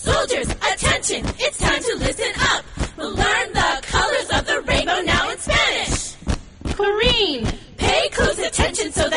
Soldiers, attention! It's time to listen up! We'll learn the colors of the rainbow now in Spanish! Corrine! Pay close attention so